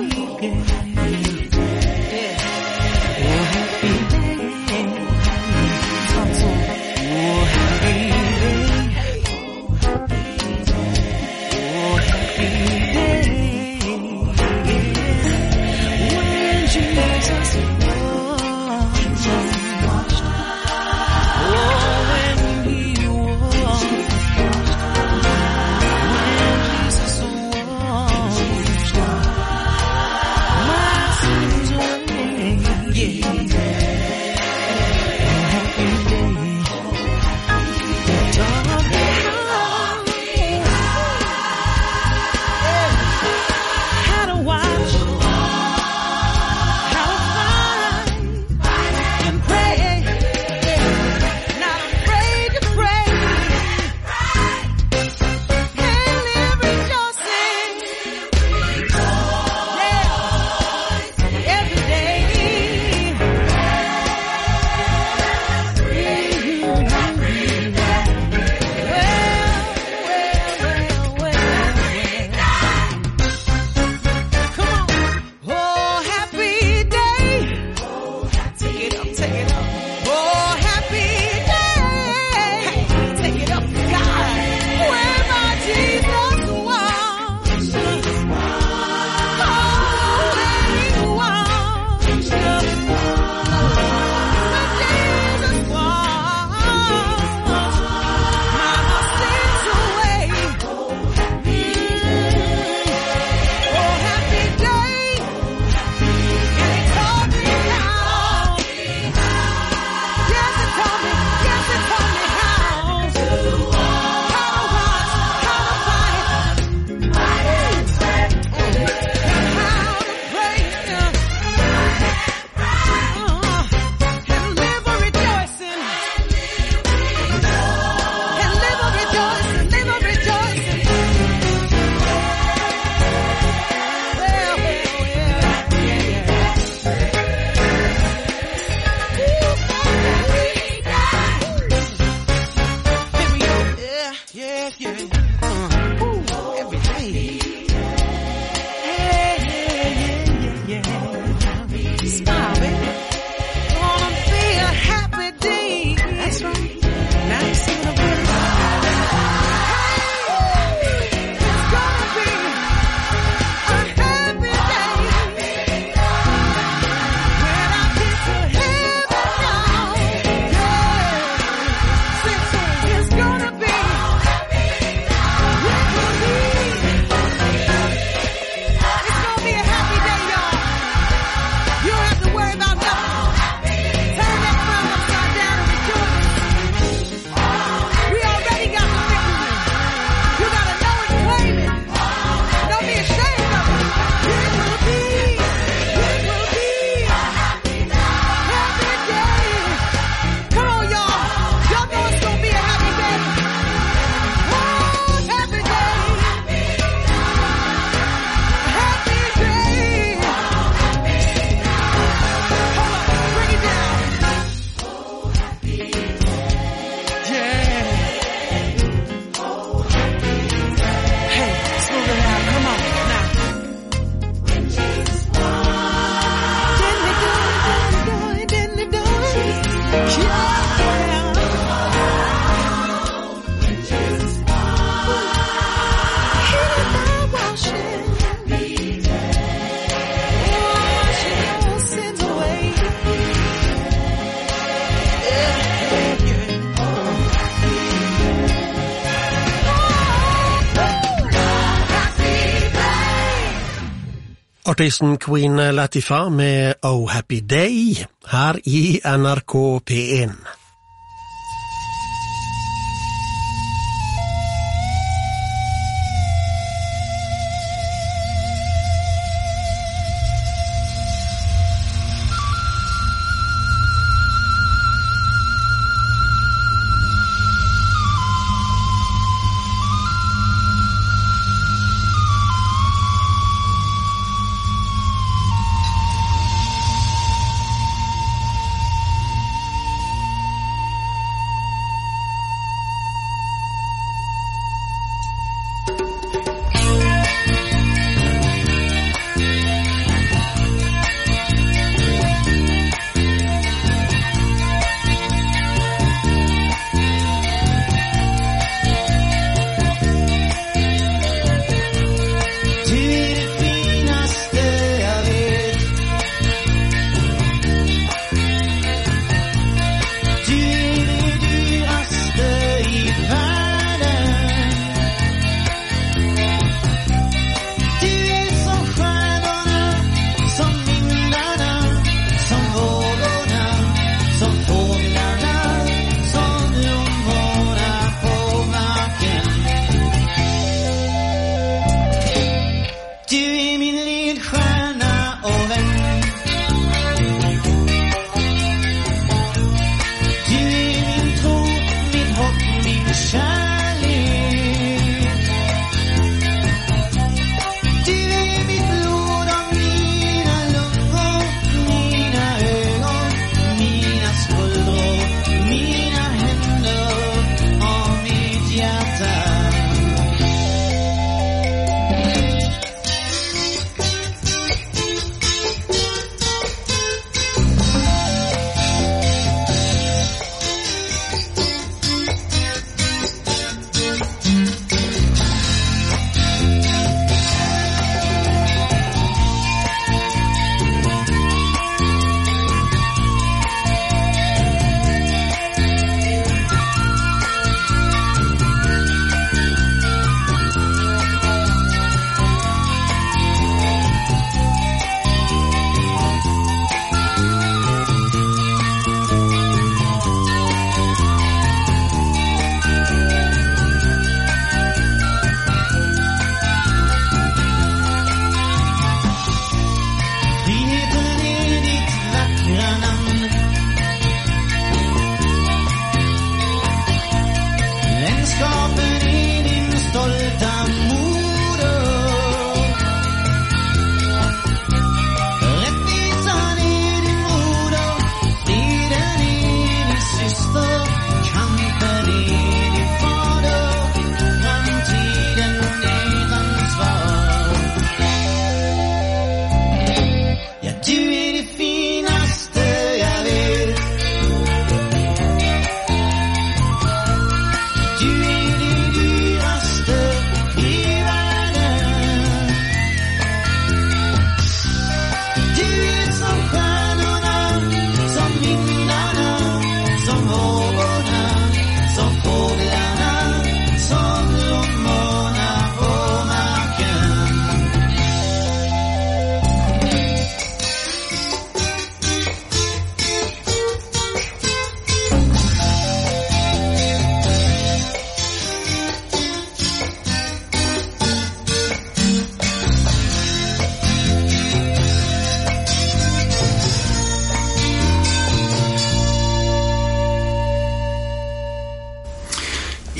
Artisten Queen Latifah med Oh Happy Day her i N R K P en.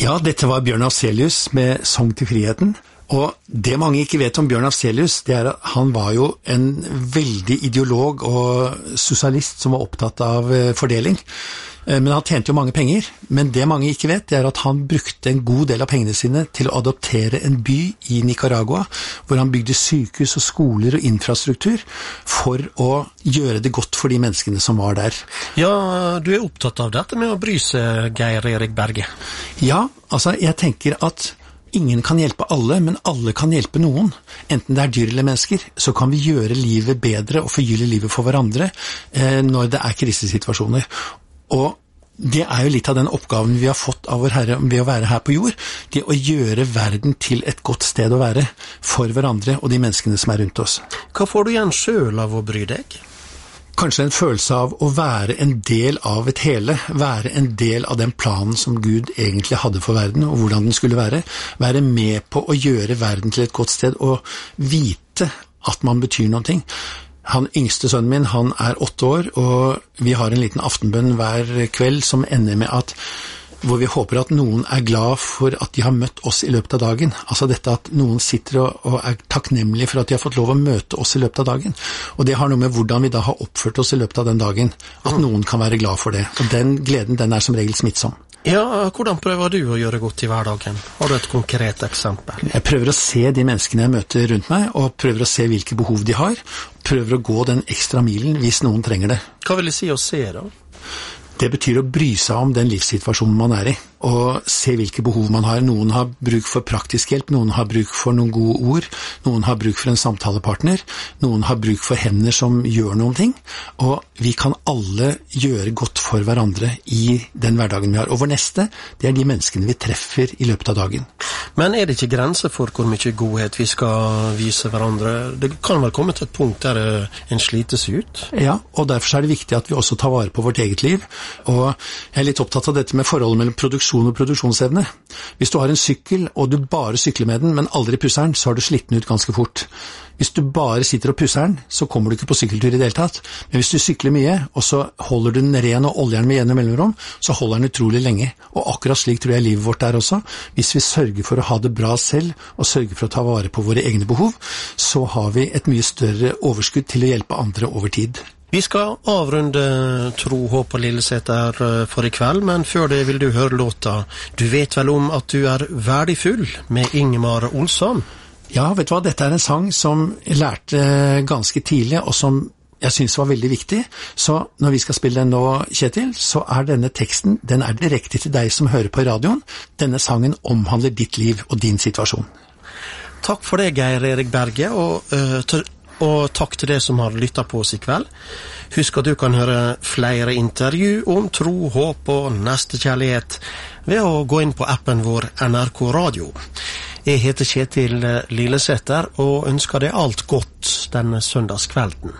Ja, dette var Bjørn Afzelius med Sang til friheten. Og det mange ikke vet om Bjørn Afzelius, det er at han var jo en veldig ideolog og sosialist som var opptatt av fordeling. Men han tjente jo mange penger, men det mange ikke vet, det er at han brukte en god del av pengene sine til å adoptere en by i Nicaragua, hvor han bygde sykehus og skoler og infrastruktur for å gjøre det godt for de menneskene som var der. Ja, du er opptatt av dette med å bry seg, Geir Erik Berge. Ja, altså jeg tenker at ingen kan hjelpe alle, men alle kan hjelpe noen. Enten det er dyr eller mennesker, så kan vi gjøre livet bedre og forgylle livet for hverandre eh, når det er krisesituasjoner. Og det er jo litt av den oppgaven vi har fått av vår Herre ved å være her på jord, det å gjøre verden til et godt sted å være for hverandre og de menneskene som er rundt oss. Hva får du igjen selv av å bry deg? Kanskje en følelse av å være en del av et hele, være en del av den planen som Gud egentlig hadde for verden, og hvordan den skulle være. Være med på å gjøre verden til et godt sted, og vite at man betyr noen ting. Han yngste sønnen min, han er åtte år, og vi har en liten aftenbønn hver kveld som ender med at hvor vi håper at noen er glad for at de har møtt oss i løpet av dagen. Altså dette at noen sitter og, og er takknemlige for at de har fått lov å møte oss i løpet av dagen. Og det har noe med hvordan vi da har oppført oss i løpet av den dagen. At noen kan være glad for det. Og den gleden, den er som regel smittsom. Ja, hvordan prøver du å gjøre godt i hverdagen? Har du et konkret eksempel? Jeg prøver å se de menneskene jeg møter rundt meg, og prøver å se hvilke behov de har. Prøver å gå den ekstra milen hvis noen trenger det. Hva vil det si å se da? Det betyr å bry seg om den livssituasjonen man er i, og se hvilke behov man har. Noen har bruk for praktisk hjelp, noen har bruk for noen gode ord, noen har bruk for en samtalepartner, noen har bruk for hender som gjør noen ting, og vi kan alle gjøre godt for hverandre i den hverdagen vi har. Og vår neste, det er de menneskene vi treffer i løpet av dagen. Men er det ikke grenser for hvor mye godhet vi skal vise hverandre? Det kan vel komme til et punkt der en slites ut? Ja, og derfor er det viktig at vi også tar vare på vårt eget liv. Og jeg er litt opptatt av dette med forholdet mellom produksjon og produksjonsevne. Hvis du har en sykkel, og du bare sykler med den, men aldri pusser den, så har du slitt den ut ganske fort. Hvis du bare sitter og pusser den, så kommer du ikke på sykkeltur i det hele tatt. Men hvis du sykler mye, og så holder du den ren og oljer den med jevne mellomrom, så holder den utrolig lenge. Og akkurat slik tror jeg livet vårt er også. Hvis vi sørger for å ha det bra selv, og sørger for å ta vare på våre egne behov, så har vi et mye større overskudd til å hjelpe andre over tid. Vi skal avrunde Tro, håp og Lilleseter for i kveld, men før det vil du høre låta Du vet vel om at du er verdifull med Ingemar Olsson. Ja, vet du hva, dette er en sang som jeg lærte ganske tidlig, og som jeg synes var veldig viktig. Så når vi skal spille den nå, Kjetil, så er denne teksten, den er direkte til deg som hører på radioen. Denne sangen omhandler ditt liv og din situasjon. Takk for det, Geir Erik Berge, og uh, til Og takk til deg som har lyttet på oss i kveld. Husk at du kan høre flere intervju om tro, håp og nestekjærlighet ved å gå inn på appen vår N R K Radio. Jeg heter Kjetil Lilleseter og ønsker deg alt godt denne søndagskvelden.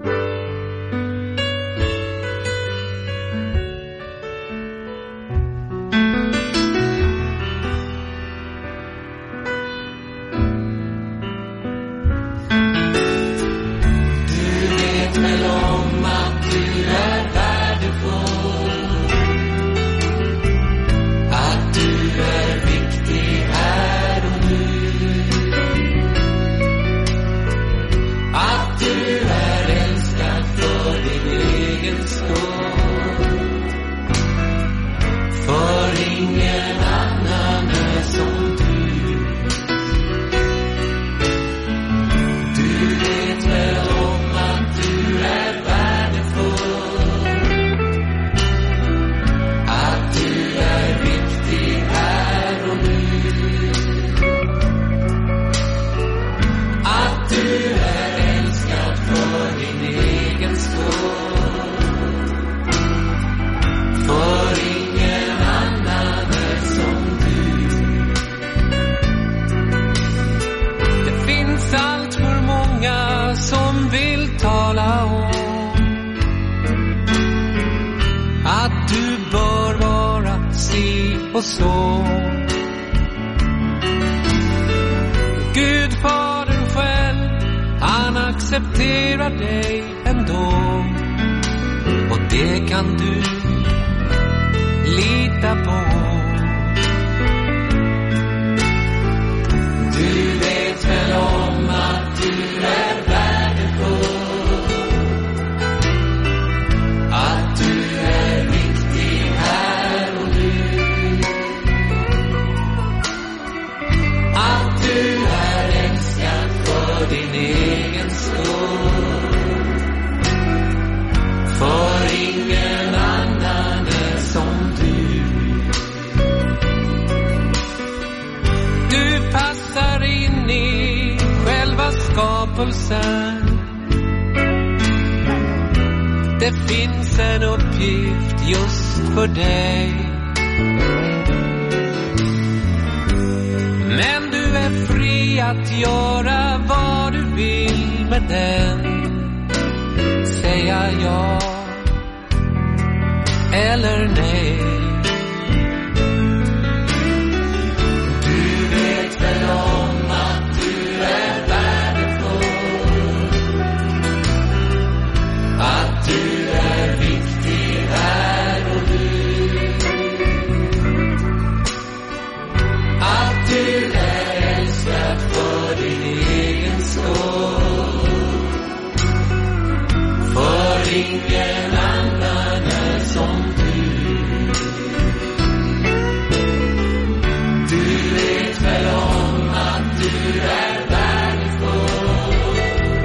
och så. Gud Fadern själv, han accepterar dig ändå. Och det kan du lita på. skapelsen. Det finns en uppgift just för dig. Men du är fri att göra vad du vill med den. Säga ja eller nej. Du vet väl om att du är värdefull, att du är viktig här och nu, att du är älskad för din egen skull, för ingen annan är som du. Du vet väl om att du är värdefull,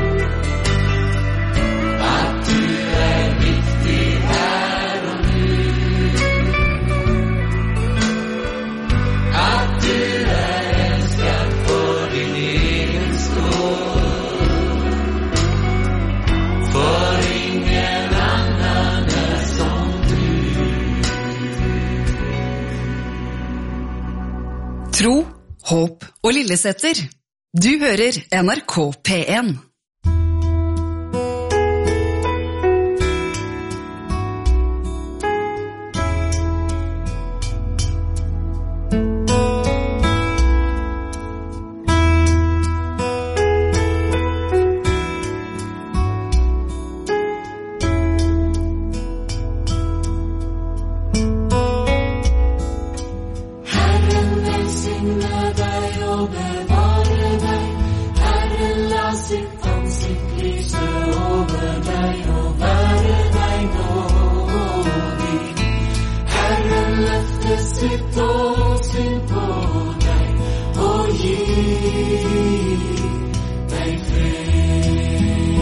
att du är viktig här och nu, att du är älskad för din egen skull, för ingen annan är som du. Tro, håp og Lillesetter. Du hører N R K P en. Herren velsigne deg og bevare deg. Herren la sitt ansikt lyse over deg og være deg nådig. Herren løfte sitt åsyn på deg og gi deg fred.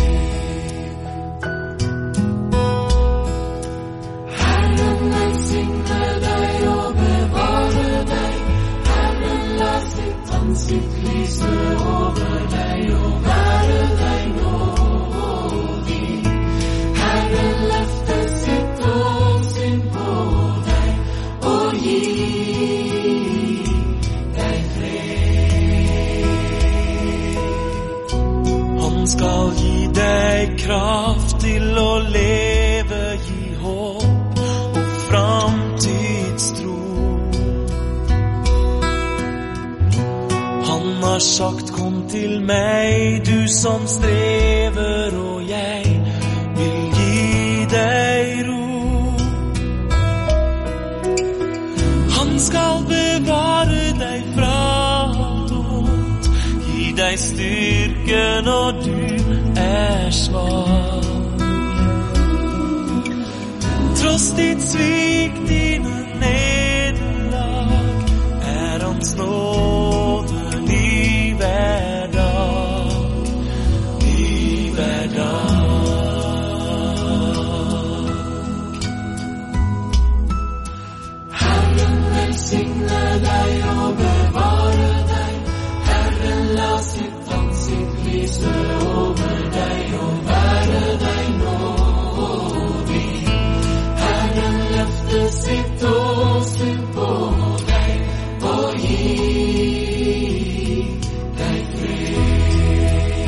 Herren velsigne deg og bevare deg. Herren la sitt ansikt lyse over deg og være deg nådig. Herren løfte sitt åsyn på deg og gi deg fred. Han skal gi deg kraft til å leve, gi håp og framtidstro. Han har sagt kom til meg, du som strever, og jeg vil gi deg ro. Han skal bevare deg fra alt ondt, gi deg styrke når du er svak. Tross ditt svik, dine nederlag, er hans nåde ny hver dag, ny hver dag. Herren velsigne deg og bevare deg. Herren la sitt ansikt lyse over deg og være deg nådig. Herren løfte sitt åsyn på deg og gi deg fred.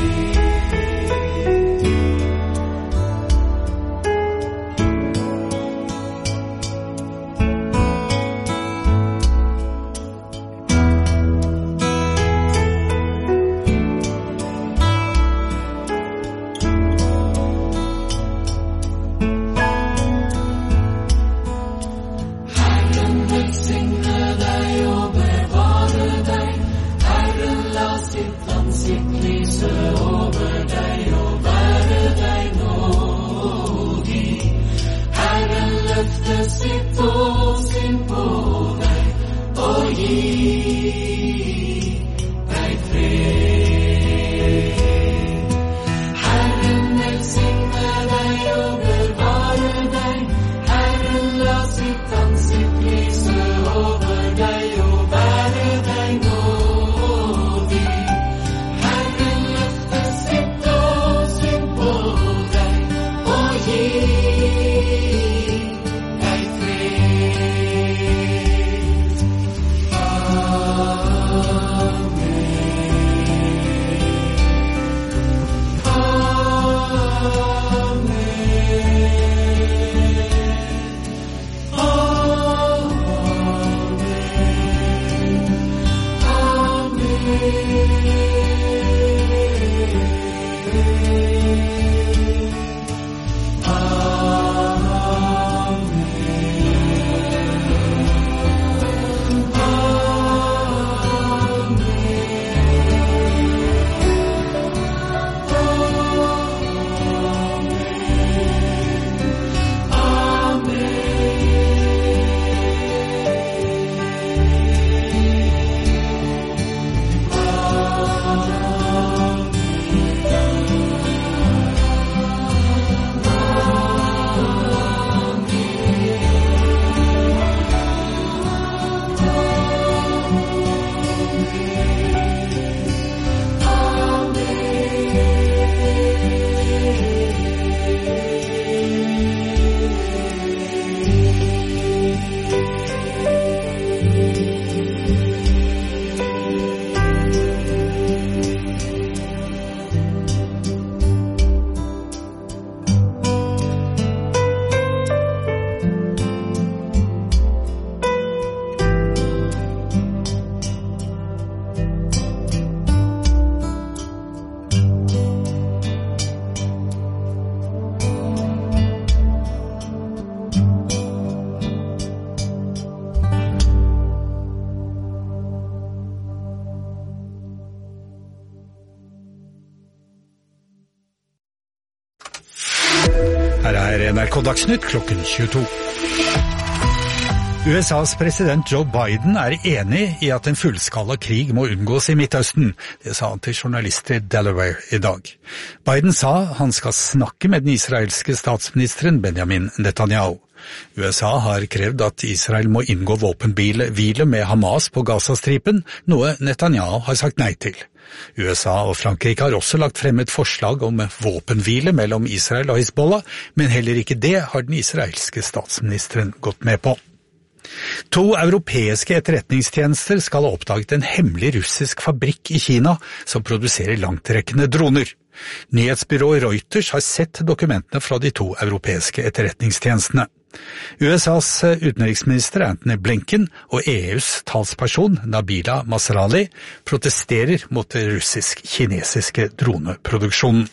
Herren velsigne deg og bevare deg. Herren la sitt ansikt lyse over deg og være deg nådig. Herren løfte sitt åsyn på deg og gi deg fred. Herren velsigne deg og bevare deg. Herren la sitt ansikt lyse over deg og være deg nådig. Herren løfte K Dagsnytt klokken tjueto. U S A's president Joe Biden er enig i at en fullskala krig må unngås i Midtøsten. Det sa han til journalister i Delaware i dag. Biden sa han skal snakke med den israelske statsministeren Benjamin Netanyahu. U S A har krevd at Israel må inngå våpenhvile med Hamas på Gazastripen, noe Netanyahu har sagt nei til. U S A og Frankrike har også lagt frem et forslag om våpenhvile mellom Israel og Hezbollah, men heller ikke det har den israelske statsministeren gått med på. To europeiske etterretningstjenester skal ha oppdaget en hemmelig russisk fabrikk i Kina som produserer langtrekkende droner. Nyhetsbyrået Reuters har sett dokumentene fra de to europeiske etterretningstjenestene. U S A's utenriksminister Antony Blinken og E U's talsperson Nabila Massrali protesterer mot den russisk-kinesiske droneproduksjonen.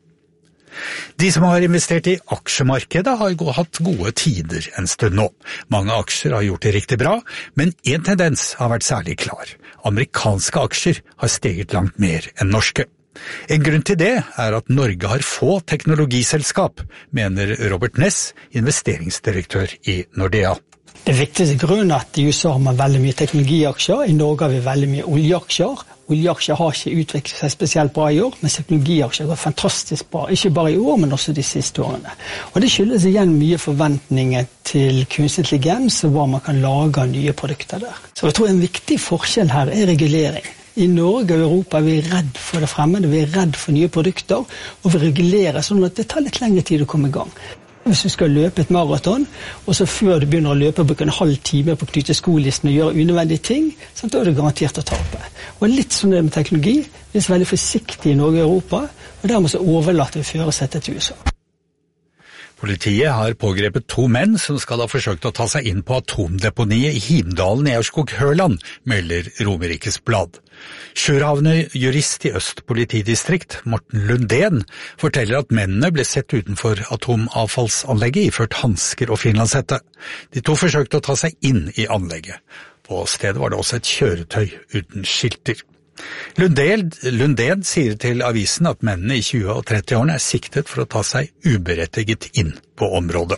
De som har investert i aksjemarkedet har hatt gode tider en stund nå. Mange aksjer har gjort det riktig bra, men en tendens har vært særlig klar. Amerikanske aksjer har steget langt mer enn norske. En grunn til det er at Norge har få teknologiselskap, mener Robert Ness, investeringsdirektør i Nordea. Det viktigste grunnen er at i U S A har man veldig mye teknologiaksjer, i Norge har vi veldig mye oljeaksjer. Oljeaksjer har ikke utviklet seg spesielt bra i år, men teknologiaksjer går fantastisk bra, ikke bare i år, men også de siste årene. Og det skyldes igjen mye forventninger til kunstig intelligens og hva man kan lage av nye produkter der. Så jeg tror en viktig forskjell her er regulering. I Norge og Europa er vi redd for det fremmede, vi er redd for nye produkter, og vi regulerer sånn at det tar litt lengre tid å komme i gang. Hvis du skal løpe et maraton, og så før du begynner å løpe, bruke en halv time på å knytte skolisten og gjøre unødvendige ting, så da er du garantert å tape. Og litt sånn det med teknologi, vi er veldig forsiktige i Norge og Europa, og dermed så overlater vi førersetet til U S A. Politiet har pågrepet to menn som skal ha forsøkt å ta seg inn på atomdeponiet i Himdalen i Aurskog-Høland, melder Romerikes Blad. Sjøravne jurist i Øst politidistrikt, Morten Lundén, forteller at mennene ble sett utenfor atomavfallsanlegget iført hansker og finlandshette. De to forsøkte å ta seg inn i anlegget. På stedet var det også et kjøretøy uten skilter. Lundén, Lundén sier til avisen at mennene i tjue- og trettiårene er siktet for å ta seg uberettiget inn på området.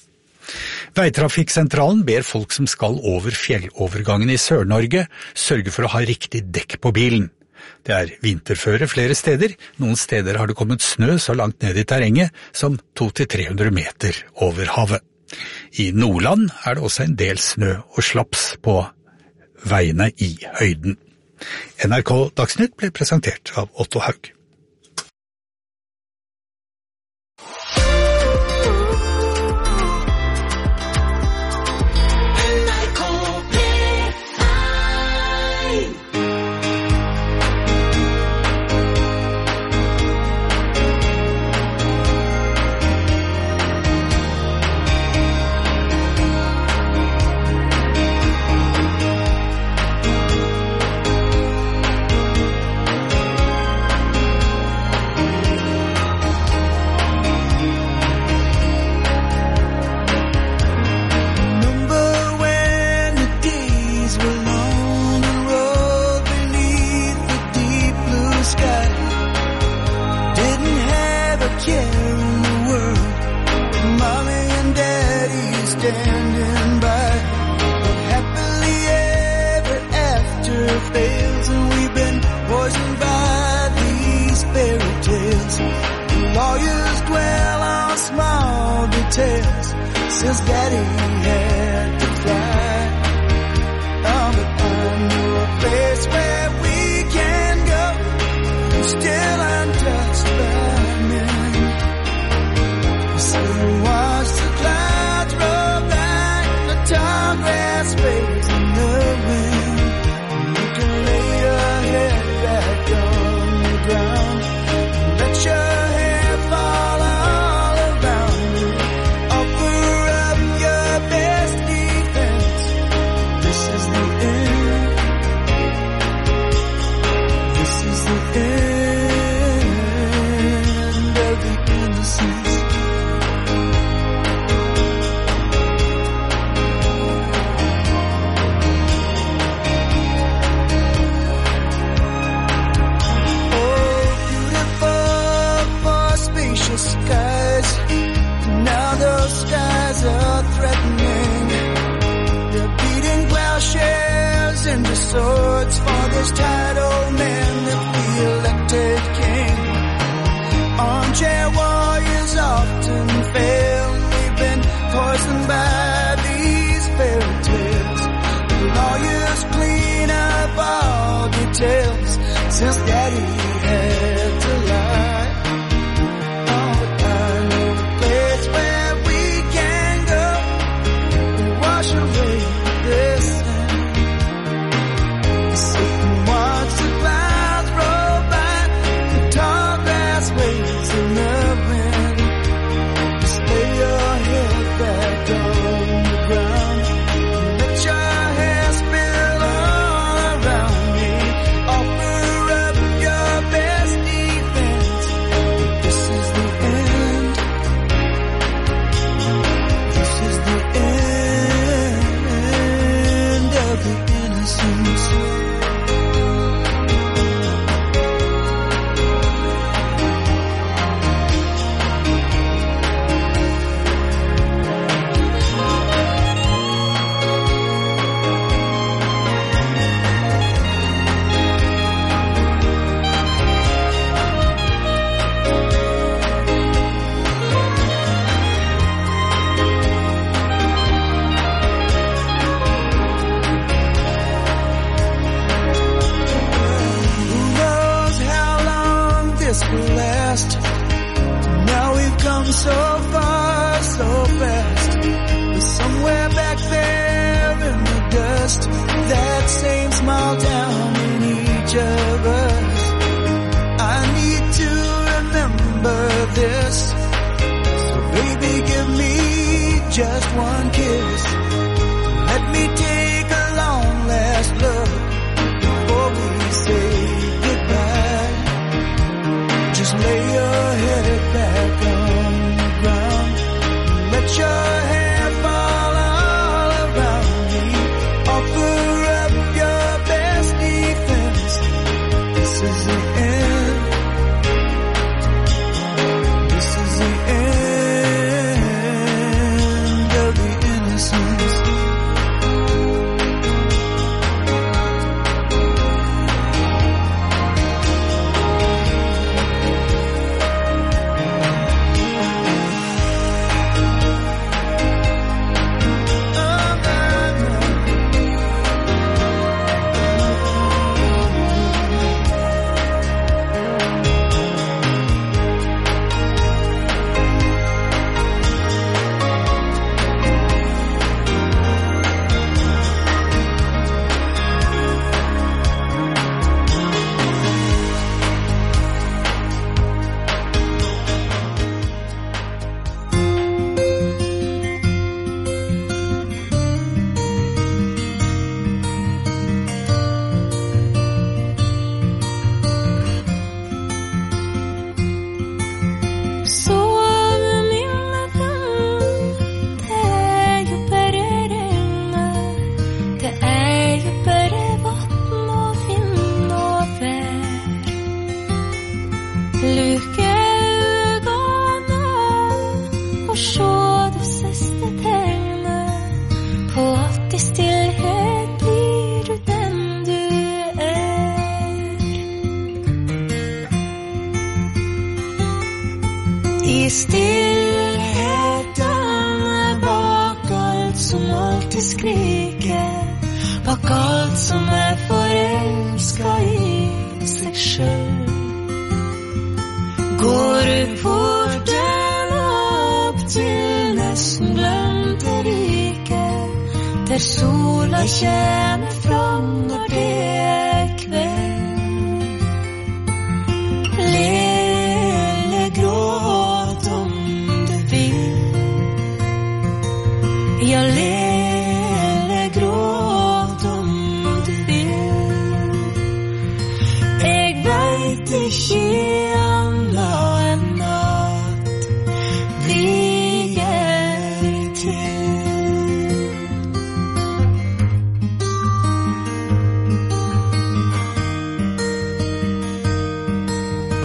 Veitrafikksentralen ber folk som skal over fjellovergangen i Sør-Norge sørge for å ha riktig dekk på bilen. Det er vinterføre flere steder, noen steder har det kommet snø så langt ned i terrenget som to til tre hundre meter over havet. I Nordland er det også en del snø og slaps på veiene i høyden. N R K Dagsnytt ble presentert av Otto Haug. Since Daddy had to fly, oh, but I know a place where we can go, still untouched by men. So watch the clouds roll back, the tall grass waves in the wind. You can lay your head back on the ground, let your hair fall all around you. Offer up your best. threatening. They're beating plowshares into swords for this title man that we elected king. Armchair warriors often fail. We've been poisoned by these fairy tales. The lawyers clean up all details since Daddy had to lie. Oh, but I know a place where we can go and wash away this sin. Satan watch the clouds roll by, the tall grass waves in the wind. Just lay your head back on the ground and let your hair spill all around me. Offer up your best defense. This is the end. This is the end of the innocence. Who knows how long this will last? Now we've come so far, so fast. But somewhere back there in the dust, that same small town in each of us. I need to remember this. So baby, give me just one kiss. Let me take a long last look before we say goodbye. Just lay your head back on the ground. Let your hair fall all around me. Offer up your best defense. This is the end. This is the end of the innocence. I stillheten bak alt som alltid skriker, bak alt som er forelsket i seg selv. Går ut porten opp til nesten glemte rike, der sola kjenner fram når det